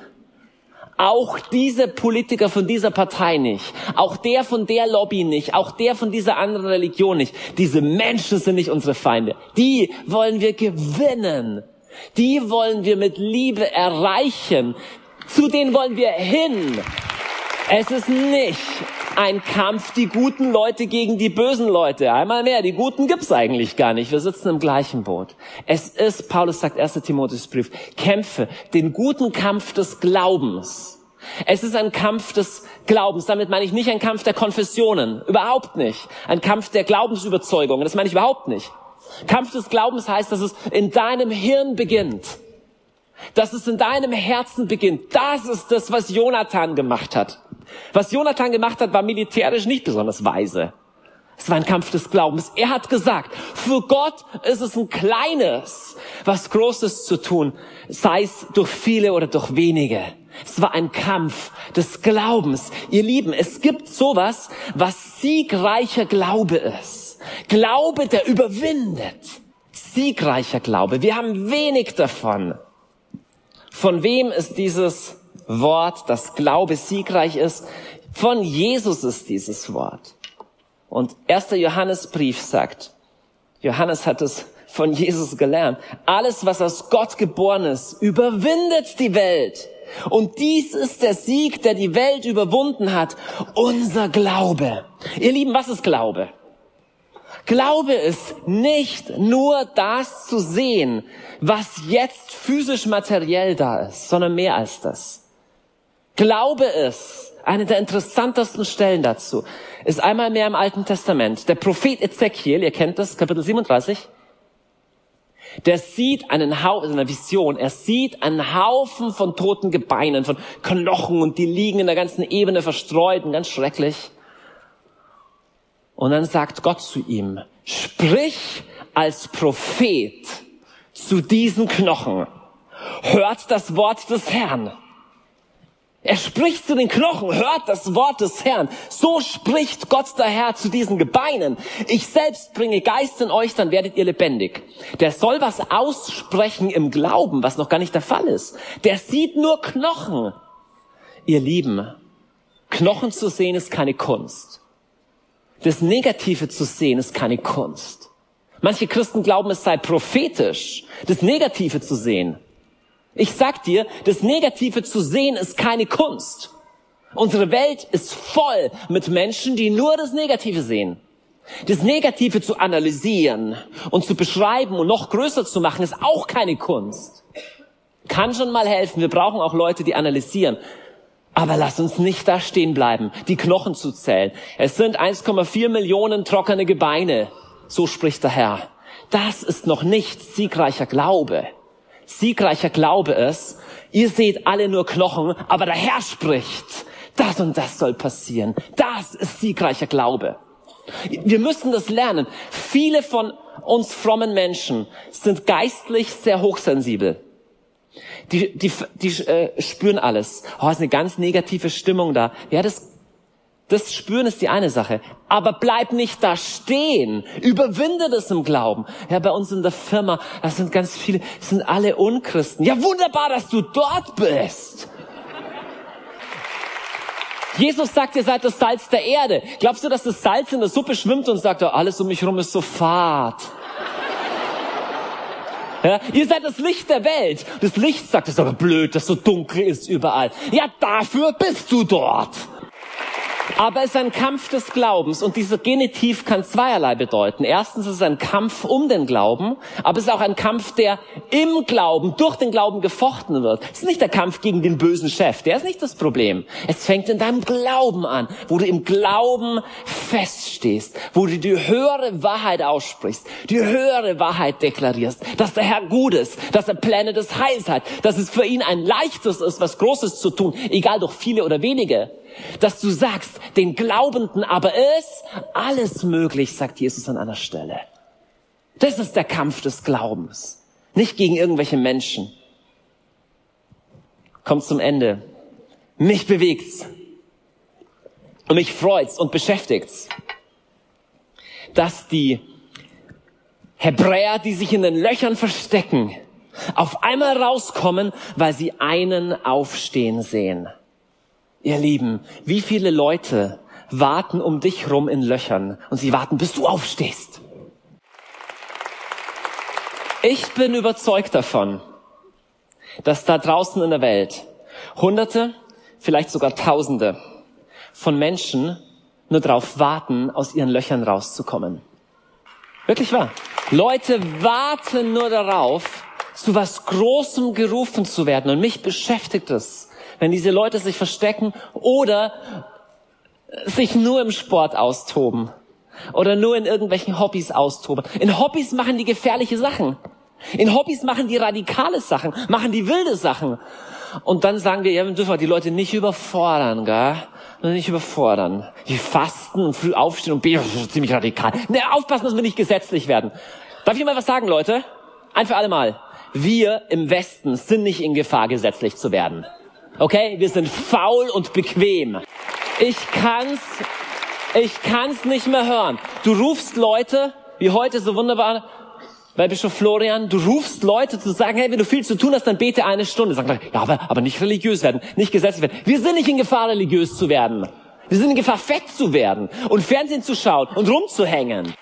Auch diese Politiker von dieser Partei nicht. Auch der von der Lobby nicht. Auch der von dieser anderen Religion nicht. Diese Menschen sind nicht unsere Feinde. Die wollen wir gewinnen. Die wollen wir mit Liebe erreichen. Zu denen wollen wir hin. Es ist nicht ein Kampf, die guten Leute gegen die bösen Leute. Einmal mehr, die Guten gibt's eigentlich gar nicht. Wir sitzen im gleichen Boot. Es ist, Paulus sagt, erster Timotheusbrief, kämpfe den guten Kampf des Glaubens. Es ist ein Kampf des Glaubens. Damit meine ich nicht ein Kampf der Konfessionen. Überhaupt nicht. Ein Kampf der Glaubensüberzeugungen. Das meine ich überhaupt nicht. Kampf des Glaubens heißt, dass es in deinem Hirn beginnt. Dass es in deinem Herzen beginnt. Das ist das, was Jonathan gemacht hat. Was Jonathan gemacht hat, war militärisch nicht besonders weise. Es war ein Kampf des Glaubens. Er hat gesagt, für Gott ist es ein kleines, was Großes zu tun, sei es durch viele oder durch wenige. Es war ein Kampf des Glaubens. Ihr Lieben, es gibt sowas, was siegreicher Glaube ist. Glaube, der überwindet. Siegreicher Glaube. Wir haben wenig davon. Von wem ist dieses Wort, dass Glaube siegreich ist? Von Jesus ist dieses Wort. Und erster Johannesbrief sagt, Johannes hat es von Jesus gelernt, alles, was aus Gott geboren ist, überwindet die Welt. Und dies ist der Sieg, der die Welt überwunden hat, unser Glaube. Ihr Lieben, was ist Glaube? Glaube ist nicht nur das zu sehen, was jetzt physisch materiell da ist, sondern mehr als das. Glaube ist, eine der interessantesten Stellen dazu, ist einmal mehr im Alten Testament. Der Prophet Ezekiel, ihr kennt das, Kapitel siebenunddreißig, der sieht einen Haufen, in einer Vision, er sieht einen Haufen von toten Gebeinen, von Knochen und die liegen in der ganzen Ebene verstreut und ganz schrecklich. Und dann sagt Gott zu ihm, sprich als Prophet zu diesen Knochen. Hört das Wort des Herrn. Er spricht zu den Knochen, hört das Wort des Herrn. So spricht Gott der Herr zu diesen Gebeinen. Ich selbst bringe Geist in euch, dann werdet ihr lebendig. Der soll was aussprechen im Glauben, was noch gar nicht der Fall ist. Der sieht nur Knochen. Ihr Lieben, Knochen zu sehen ist keine Kunst. Das Negative zu sehen ist keine Kunst. Manche Christen glauben, es sei prophetisch, das Negative zu sehen. Ich sag dir, das Negative zu sehen ist keine Kunst. Unsere Welt ist voll mit Menschen, die nur das Negative sehen. Das Negative zu analysieren und zu beschreiben und noch größer zu machen, ist auch keine Kunst. Kann schon mal helfen. Wir brauchen auch Leute, die analysieren. Aber lass uns nicht da stehen bleiben, die Knochen zu zählen. Es sind eins Komma vier Millionen trockene Gebeine. So spricht der Herr. Das ist noch nicht siegreicher Glaube. Siegreicher Glaube ist, ihr seht alle nur Knochen, aber der Herr spricht. Das und das soll passieren. Das ist siegreicher Glaube. Wir müssen das lernen. Viele von uns frommen Menschen sind geistlich sehr hochsensibel. Die, die, die äh, spüren alles. Oh, ist eine ganz negative Stimmung da. Ja, das, das Spüren ist die eine Sache. Aber bleib nicht da stehen. Überwinde das im Glauben. Ja, bei uns in der Firma, das sind ganz viele, das sind alle Unchristen. Ja, wunderbar, dass du dort bist. Jesus sagt, ihr seid das Salz der Erde. Glaubst du, dass das Salz in der Suppe schwimmt und sagt, oh, alles um mich herum ist so fad? Ja, ihr seid das Licht der Welt. Das Licht sagt, es ist aber blöd, dass so dunkel ist überall. Ja, dafür bist du dort. Aber es ist ein Kampf des Glaubens und dieser Genitiv kann zweierlei bedeuten. Erstens ist es ein Kampf um den Glauben, aber es ist auch ein Kampf, der im Glauben, durch den Glauben gefochten wird. Es ist nicht der Kampf gegen den bösen Chef, der ist nicht das Problem. Es fängt in deinem Glauben an, wo du im Glauben feststehst, wo du die höhere Wahrheit aussprichst, die höhere Wahrheit deklarierst, dass der Herr gut ist, dass er Pläne des Heils hat, dass es für ihn ein leichtes ist, was Großes zu tun, egal durch viele oder wenige. Dass du sagst, den Glaubenden aber ist alles möglich, sagt Jesus an einer Stelle. Das ist der Kampf des Glaubens. Nicht gegen irgendwelche Menschen. Kommt zum Ende. Mich bewegt's. Und mich freut's und beschäftigt's, dass die Hebräer, die sich in den Löchern verstecken, auf einmal rauskommen, weil sie einen aufstehen sehen. Ihr Lieben, wie viele Leute warten um dich rum in Löchern und sie warten, bis du aufstehst? Ich bin überzeugt davon, dass da draußen in der Welt Hunderte, vielleicht sogar Tausende von Menschen nur darauf warten, aus ihren Löchern rauszukommen. Wirklich wahr. Leute warten nur darauf, zu was Großem gerufen zu werden. Und mich beschäftigt es, wenn diese Leute sich verstecken oder sich nur im Sport austoben oder nur in irgendwelchen Hobbys austoben. In Hobbys machen die gefährliche Sachen. In Hobbys machen die radikale Sachen, machen die wilde Sachen. Und dann sagen wir, ja, wir dürfen die Leute nicht überfordern, gell? Nicht überfordern. Die fasten und früh aufstehen und beten, das ist ziemlich radikal. Ne, aufpassen, dass wir nicht gesetzlich werden. Darf ich mal was sagen, Leute? Ein für alle Mal. Wir im Westen sind nicht in Gefahr, gesetzlich zu werden. Okay, wir sind faul und bequem. Ich kann's, ich kann's nicht mehr hören. Du rufst Leute, wie heute so wunderbar bei Bischof Florian, du rufst Leute zu sagen, hey, wenn du viel zu tun hast, dann bete eine Stunde. Sagen Leute, ja, aber, aber nicht religiös werden, nicht gesetzlich werden. Wir sind nicht in Gefahr, religiös zu werden. Wir sind in Gefahr, fett zu werden und Fernsehen zu schauen und rumzuhängen.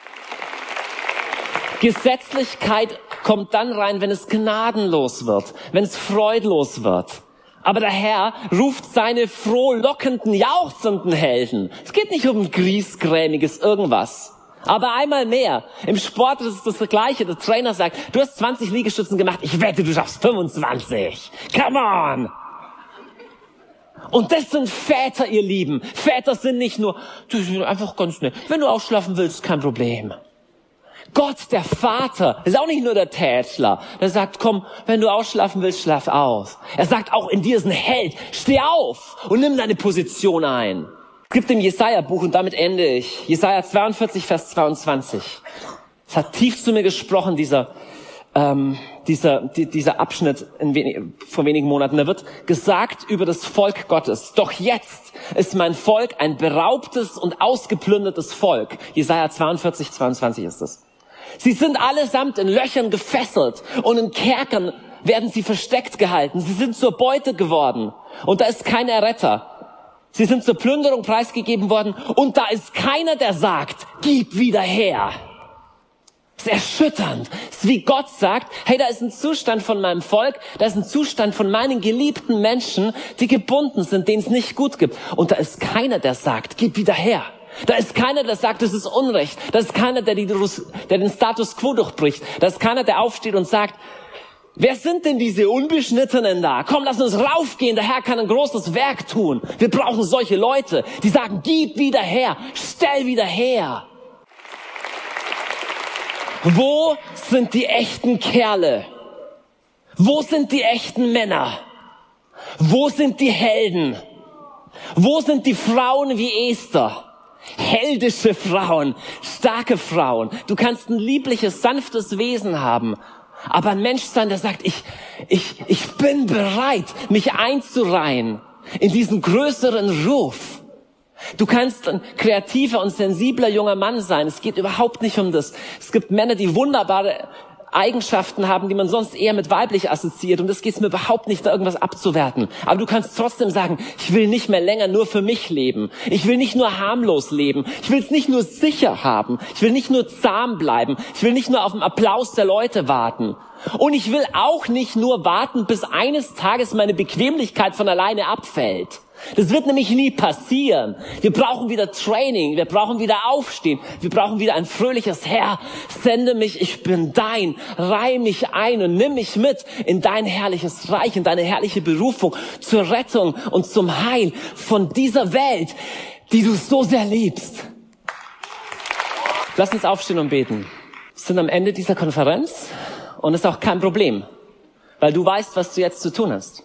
Gesetzlichkeit kommt dann rein, wenn es gnadenlos wird, wenn es freudlos wird. Aber der Herr ruft seine frohlockenden, jauchzenden Helden. Es geht nicht um griesgrämiges irgendwas. Aber einmal mehr. Im Sport ist es das Gleiche. Der Trainer sagt, du hast zwanzig Liegestützen gemacht. Ich wette, du schaffst fünfundzwanzig. Come on! Und das sind Väter, ihr Lieben. Väter sind nicht nur, die sind einfach ganz nett. Wenn du ausschlafen willst, kein Problem. Gott, der Vater, ist auch nicht nur der Tätschler. Der sagt, komm, wenn du ausschlafen willst, schlaf aus. Er sagt auch, in dir ist ein Held. Steh auf und nimm deine Position ein. Es gibt im Jesaja-Buch, und damit ende ich, Jesaja zweiundvierzig, Vers zweiundzwanzig. Es hat tief zu mir gesprochen, dieser, ähm, dieser, die, dieser Abschnitt in wenig, vor wenigen Monaten. Da wird gesagt über das Volk Gottes. Doch jetzt ist mein Volk ein beraubtes und ausgeplündertes Volk. Jesaja zweiundvierzig, zweiundzwanzig ist es. Sie sind allesamt in Löchern gefesselt und in Kerkern werden sie versteckt gehalten. Sie sind zur Beute geworden und da ist kein Erretter. Sie sind zur Plünderung preisgegeben worden und da ist keiner, der sagt, gib wieder her. Das ist erschütternd. Das ist wie Gott sagt, hey, da ist ein Zustand von meinem Volk, da ist ein Zustand von meinen geliebten Menschen, die gebunden sind, denen es nicht gut gibt. Und da ist keiner, der sagt, gib wieder her. Da ist keiner, der sagt, das ist Unrecht. Da ist keiner, der, die, der den Status quo durchbricht. Da ist keiner, der aufsteht und sagt, wer sind denn diese Unbeschnittenen da? Komm, lass uns raufgehen, der Herr kann ein großes Werk tun. Wir brauchen solche Leute, die sagen, gib wieder her, stell wieder her. Wo sind die echten Kerle? Wo sind die echten Männer? Wo sind die Helden? Wo sind die Frauen wie Esther? Heldische Frauen, starke Frauen. Du kannst ein liebliches, sanftes Wesen haben Aber ein Mensch sein, der sagt, ich, ich, ich bin bereit, mich einzureihen in diesen größeren Ruf. Du kannst ein kreativer und sensibler junger Mann sein. Es geht überhaupt nicht um das. Es gibt Männer, die wunderbare Eigenschaften haben, die man sonst eher mit weiblich assoziiert. Und das geht es mir überhaupt nicht, da irgendwas abzuwerten. Aber du kannst trotzdem sagen, ich will nicht mehr länger nur für mich leben. Ich will nicht nur harmlos leben. Ich will es nicht nur sicher haben. Ich will nicht nur zahm bleiben. Ich will nicht nur auf den Applaus der Leute warten. Und ich will auch nicht nur warten, bis eines Tages meine Bequemlichkeit von alleine abfällt. Das wird nämlich nie passieren. Wir brauchen wieder Training, wir brauchen wieder Aufstehen, wir brauchen wieder ein fröhliches Herr, sende mich, ich bin dein, reih mich ein und nimm mich mit in dein herrliches Reich, in deine herrliche Berufung zur Rettung und zum Heil von dieser Welt, die du so sehr liebst. Lass uns aufstehen und beten. Wir sind am Ende dieser Konferenz und es ist auch kein Problem, weil du weißt, was du jetzt zu tun hast.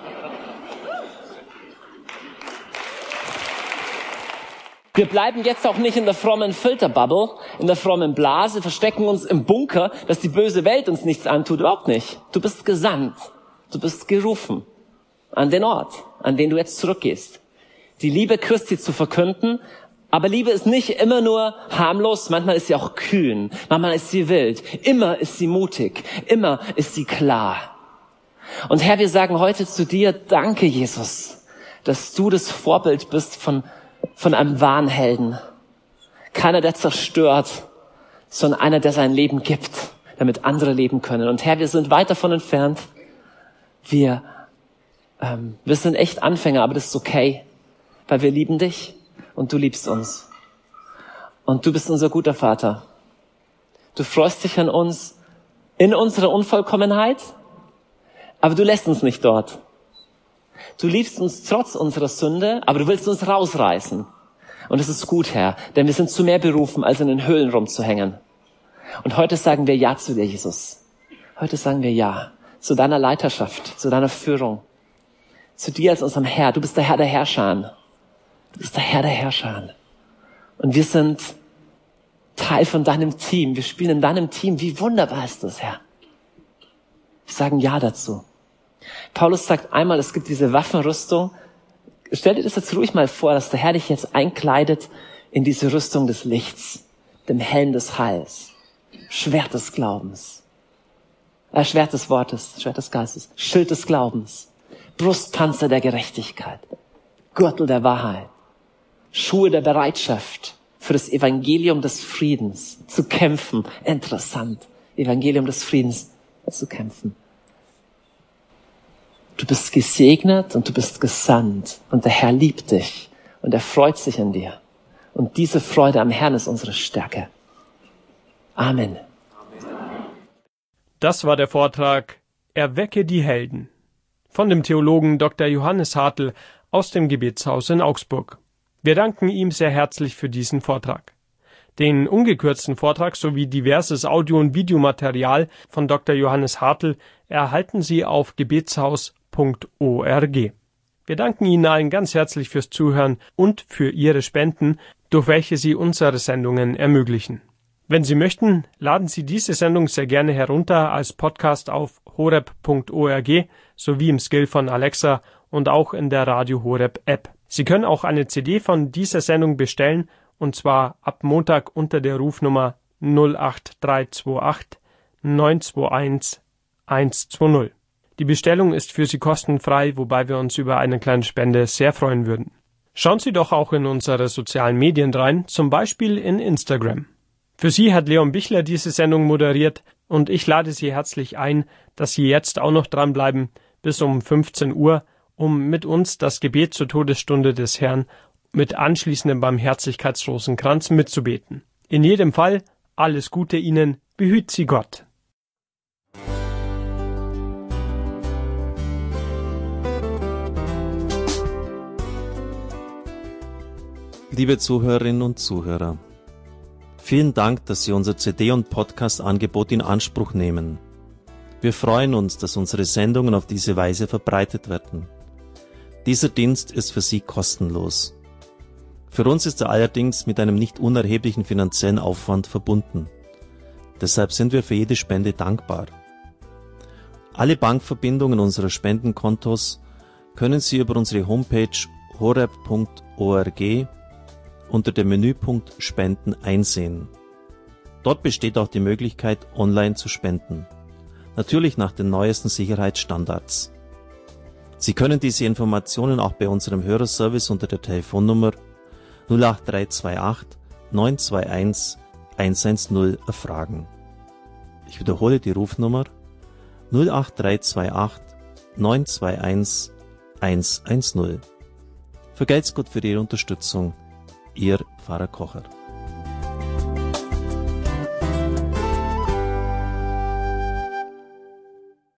Wir bleiben jetzt auch nicht in der frommen Filterbubble, in der frommen Blase, verstecken uns im Bunker, dass die böse Welt uns nichts antut. Überhaupt nicht. Du bist gesandt. Du bist gerufen an den Ort, an den du jetzt zurückgehst. Die Liebe Christi zu verkünden. Aber Liebe ist nicht immer nur harmlos. Manchmal ist sie auch kühn. Manchmal ist sie wild. Immer ist sie mutig. Immer ist sie klar. Und Herr, wir sagen heute zu dir, danke Jesus, dass du das Vorbild bist von von einem wahren Helden. Keiner, der zerstört, sondern einer, der sein Leben gibt, damit andere leben können. Und Herr, wir sind weit davon entfernt. Wir, ähm, wir sind echt Anfänger, aber das ist okay, weil wir lieben dich und du liebst uns. Und du bist unser guter Vater. Du freust dich an uns in unserer Unvollkommenheit, aber du lässt uns nicht dort. Du liebst uns trotz unserer Sünde, aber du willst uns rausreißen. Und das ist gut, Herr, denn wir sind zu mehr berufen, als in den Höhlen rumzuhängen. Und heute sagen wir Ja zu dir, Jesus. Heute sagen wir Ja zu deiner Leiterschaft, zu deiner Führung, zu dir als unserem Herr. Du bist der Herr der Herrscher. Du bist der Herr der Herrscher. Und wir sind Teil von deinem Team. Wir spielen in deinem Team. Wie wunderbar ist das, Herr. Wir sagen Ja dazu. Paulus sagt einmal, es gibt diese Waffenrüstung. Stell dir das jetzt ruhig mal vor, dass der Herr dich jetzt einkleidet in diese Rüstung des Lichts, dem Helm des Heils, Schwert des Glaubens, äh, Schwert des Wortes, Schwert des Geistes, Schild des Glaubens, Brustpanzer der Gerechtigkeit, Gürtel der Wahrheit, Schuhe der Bereitschaft für das Evangelium des Friedens zu kämpfen. Interessant, Evangelium des Friedens zu kämpfen. Du bist gesegnet und du bist gesandt und der Herr liebt dich und er freut sich an dir. Und diese Freude am Herrn ist unsere Stärke. Amen. Das war der Vortrag Erwecke die Helden von dem Theologen Doktor Johannes Hartl aus dem Gebetshaus in Augsburg. Wir danken ihm sehr herzlich für diesen Vortrag. Den ungekürzten Vortrag sowie diverses Audio- und Videomaterial von Doktor Johannes Hartl erhalten Sie auf gebetshaus punkt org. Wir danken Ihnen allen ganz herzlich fürs Zuhören und für Ihre Spenden, durch welche Sie unsere Sendungen ermöglichen. Wenn Sie möchten, laden Sie diese Sendung sehr gerne herunter als Podcast auf horeb punkt org sowie im Skill von Alexa und auch in der Radio Horeb App. Sie können auch eine C D von dieser Sendung bestellen, und zwar ab Montag unter der Rufnummer null acht drei zwei acht neun zwei eins eins zwei null. Die Bestellung ist für Sie kostenfrei, wobei wir uns über eine kleine Spende sehr freuen würden. Schauen Sie doch auch in unsere sozialen Medien rein, zum Beispiel in Instagram. Für Sie hat Leon Bichler diese Sendung moderiert und ich lade Sie herzlich ein, dass Sie jetzt auch noch dranbleiben bis um fünfzehn Uhr, um mit uns das Gebet zur Todesstunde des Herrn mit anschließendem Barmherzigkeitsrosenkranz mitzubeten. In jedem Fall alles Gute Ihnen, behüt Sie Gott. Liebe Zuhörerinnen und Zuhörer, vielen Dank, dass Sie unser C D- und Podcast-Angebot in Anspruch nehmen. Wir freuen uns, dass unsere Sendungen auf diese Weise verbreitet werden. Dieser Dienst ist für Sie kostenlos. Für uns ist er allerdings mit einem nicht unerheblichen finanziellen Aufwand verbunden. Deshalb sind wir für jede Spende dankbar. Alle Bankverbindungen unserer Spendenkontos können Sie über unsere Homepage horeb punkt org unter dem Menüpunkt Spenden einsehen. Dort besteht auch die Möglichkeit, online zu spenden. Natürlich nach den neuesten Sicherheitsstandards. Sie können diese Informationen auch bei unserem Hörerservice unter der Telefonnummer null acht drei zwei acht neun zwei eins eins eins null erfragen. Ich wiederhole die Rufnummer null acht drei zwei acht neun zwei eins eins eins null. Vergelt's Gott für Ihre Unterstützung. Ihr Pfarrer Kocher.